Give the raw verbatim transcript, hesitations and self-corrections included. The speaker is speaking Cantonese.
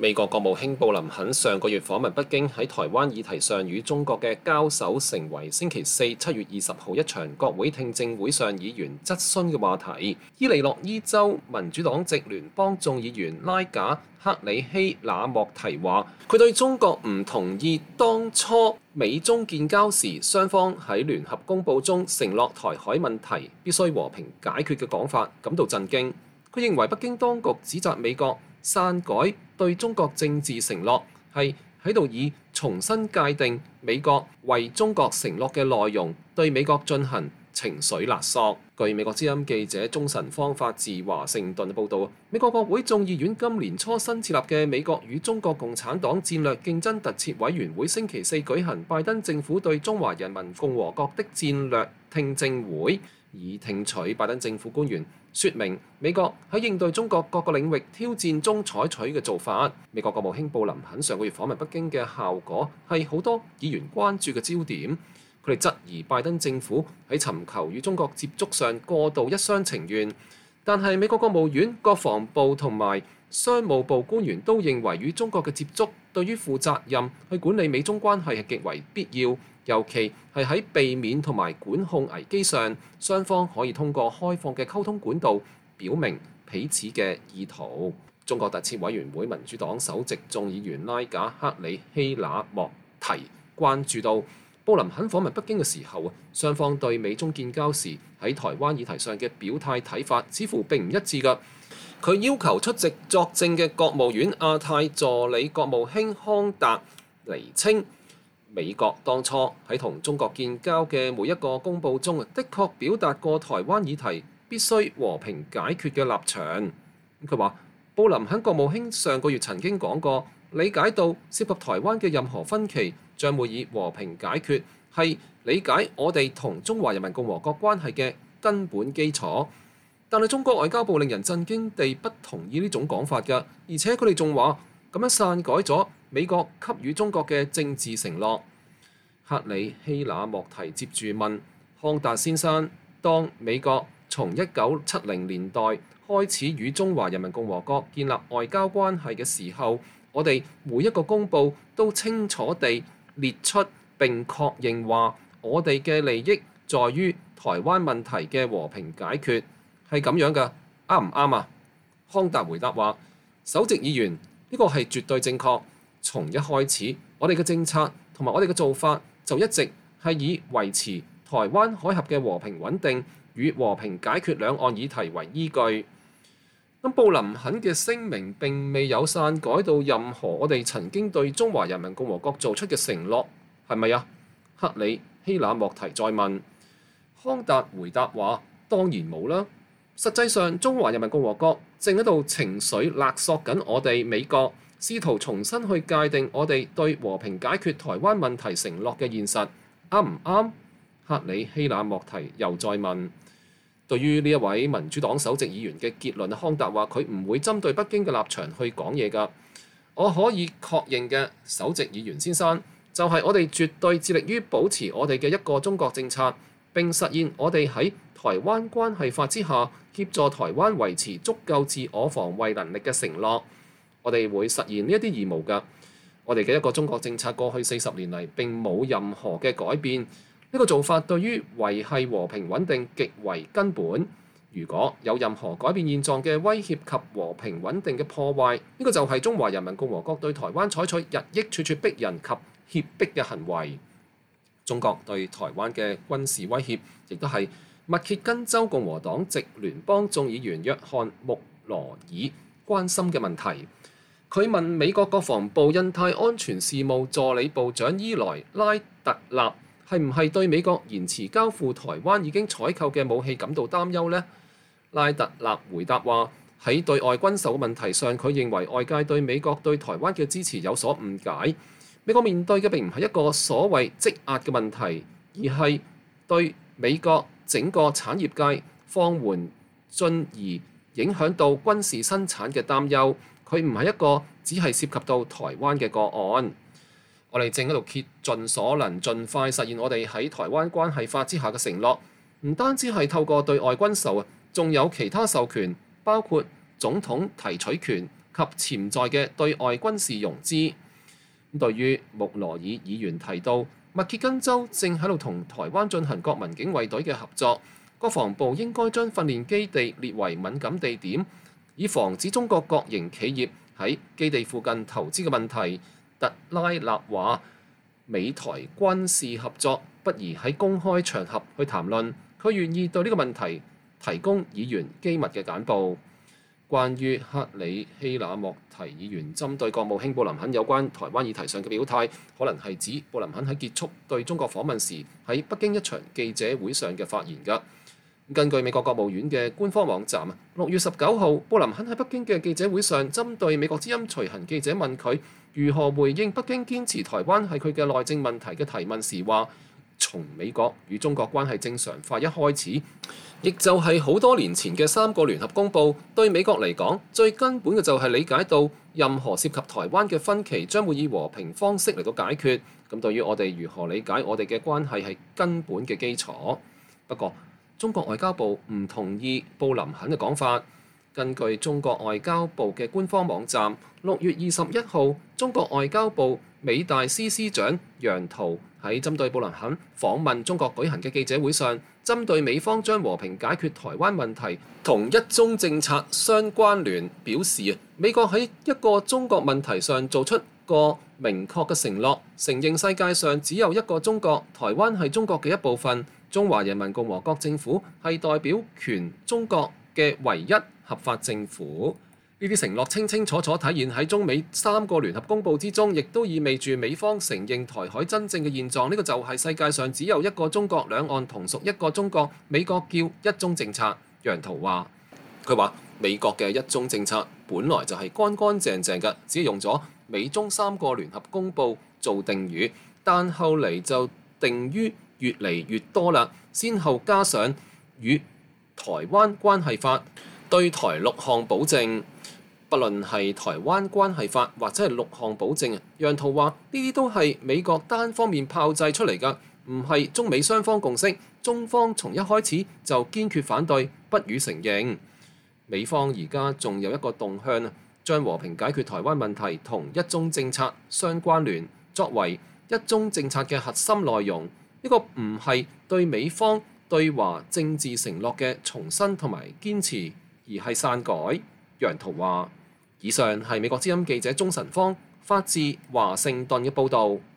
美國國務卿布林肯上個月訪問北京，喺台灣議題上與中國嘅交手成為星期四七月二十號一場國會聽證會上議員質詢嘅話題。伊利諾伊州民主黨籍聯邦眾議員拉賈克里希那莫提話，佢對中國唔同意當初美中建交時雙方喺聯合公報中承諾台海問題必須和平解決嘅講法感到震驚。佢認為北京當局指責美國篡改對中國政治承諾，係喺度以重新界定美國為中國承諾嘅內容，對美國進行情緒勒索。據美國之音記者鍾晨芳發自華盛頓報導，美國國會眾議院今年初新設立嘅美國與中國共產黨戰略競爭特設委員會星期四舉行拜登政府對中華人民共和國的戰略聽證會，以聽取拜登政府官員説明美國喺應對中國各個領域挑戰中採取嘅做法。美國國務卿布林肯上個月訪問北京嘅效果係好多議員關注嘅焦點。佢哋質疑拜登政府喺尋求與中國接觸上過度一廂情願，但係美國國務院、國防部同埋商務部官員都認為與中國嘅接觸對於負責任去管理美中關係係極為必要，尤其係喺避免同埋管控危機上，雙方可以通過開放嘅溝通管道表明彼此嘅意圖。中國特設委員會民主黨首席眾議員拉賈克里希那莫提關注到，布林肯訪問北京嘅時候，雙方對美中建交時喺台灣議題上嘅表態睇法似乎並唔一致㗎。佢要求出席作證嘅國務院亞太助理國務卿康達釐清，美國當初喺同中國建交嘅每一個公報中，的確表達過台灣議題必須和平解決嘅立場。佢話，布林肯國務卿上個月曾經講過，理解到涉及台灣嘅任何分歧將會以和平解決，係理解我哋同中華人民共和國關係嘅根本基礎。但係中國外交部令人震驚地不同意呢種講法㗎，而且佢哋仲話咁樣篡改咗美國給予中國嘅政治承諾。克里希那莫提接住問康達先生，當美國從一九七零年代開始與中華人民共和國建立外交關係嘅時候，我哋每一個公報都清楚地列出並確認話，我哋嘅利益在於台灣問題嘅和平解決，係咁樣㗎，啱唔啱啊？康達回答話，首席議員，呢個係絕對正確。從一開始，我哋嘅政策同埋我哋嘅做法就一直係以維持台灣海峽嘅和平穩定與和平解決兩岸議題為依據。咁布林肯嘅聲明並未有篡改到任何我哋曾經對中華人民共和國做出嘅承諾，係咪啊？克里希那莫提再問。康達回答話，當然冇啦。實際上，中華人民共和國正喺度情緒勒索緊我哋美國，試圖重新去界定我哋對和平解決台灣問題承諾嘅現實，啱唔啱？克里希那莫提又再問。對於呢一位民主黨首席議員嘅結論，康達話佢唔會針對北京嘅立場去講嘢㗎。我可以確認嘅，首席議員先生，就係我哋絕對致力於保持我哋嘅一個中國政策，並實現我哋喺台灣關係法之下協助台灣維持足夠自我防衛能力嘅承諾。我哋會實現呢一啲義務㗎。我哋嘅一個中國政策過去四十年嚟並冇任何嘅改變。呢個做法對於維繫和平穩定極為根本。如果有任何改變現狀嘅威脅及和平穩定嘅破壞，呢個就係中華人民共和國對台灣採取日益咄咄逼人及脅迫嘅行為。中國對台灣嘅軍事威脅，亦都係密歇根州共和黨籍聯邦眾議員約翰穆羅爾關心嘅問題。佢問美國國防部印太安全事務助理部長伊萊拉特納，係唔係對美國延遲交付台灣已經採購嘅武器感到擔憂呢？拉特納回答話，喺對外軍售嘅問題上，佢認為外界對美國對台灣嘅支持有所誤解。美國面對嘅並唔係一個所謂積壓嘅問題，而係對美國整個產業界放緩進而影響到軍事生產嘅擔憂。佢唔係一個只係涉及到台灣嘅個案。我哋正喺度竭盡所能，盡快實現我哋喺台灣關係法之下嘅承諾。唔單止係透過對外軍售啊，仲有其他授權，包括總統提取權、 及潛在嘅對外軍事融資。對於穆羅爾議員提到密歇根州正喺度同台灣進行國民警衛隊嘅合作，國防部應該將訓練基地列為敏感地點，以防止中國國營企業喺基地附近投資嘅問題。特拉納話：美台軍事合作不宜喺公開場合去談論，佢願意對呢個問題提供議員機密嘅簡報。關於克里希那莫提議員針對國務卿布林肯有關台灣議題上嘅表態，可能係指布林肯喺結束對中國訪問時喺北京一場記者會上嘅發言㗎。根據美國國務院嘅官方網站，六月十九號，布林肯喺北京嘅記者會上，針對美國之音隨行記者問佢如何回應北京堅持台灣係佢嘅內政問題嘅提問時話：從美國與中國關係正常化一開始，亦就係好多年前嘅三個聯合公報，對美國嚟講，最根本嘅就係理解到任何涉及台灣嘅分歧將會以和平方式嚟到解決。咁對於我哋如何理解我哋嘅關係係根本嘅基礎。不過，中國外交部唔同意布林肯嘅講法。根據中國外交部嘅官方網站，六月二十一號，中國外交部美大司司長楊濤喺針對布林肯訪問中國舉行嘅記者會上，針對美方將和平解決台灣問題同一中政策相關聯表示，美國喺一個中國問題上做出個明確嘅承諾，承認世界上只有一個中國，台灣係中國嘅一部分，中華人民共和國政府係代表全中國嘅唯一合法政府。呢啲承諾清清楚楚體現喺中美三個聯合公報之中，亦都意味住美方承認台海真正嘅現狀。呢個就係世界上只有一個中國，兩岸同屬一個中國，美國叫一中政策。楊濤話：佢話美國嘅一中政策本來就係乾乾淨淨嘅，只係用咗美中三個聯合公報做定語，但後嚟就定於越嚟越多啦，先後加上與台灣關係法對台六項保證。不論係台灣關係法或者係六項保證，楊濤話呢啲都係美國單方面炮製出嚟㗎，唔係中美雙方共識。中方從一開始就堅決反對，不予承認。美方而家仲有一個動向，將和平解決台灣問題同一中政策相關聯，作為一中政策嘅核心內容。呢個唔係對美方對華政治承諾嘅重申同埋堅持，而係篡改。楊濤話。以上係美國之音記者鍾晨芳發自華盛頓嘅報導。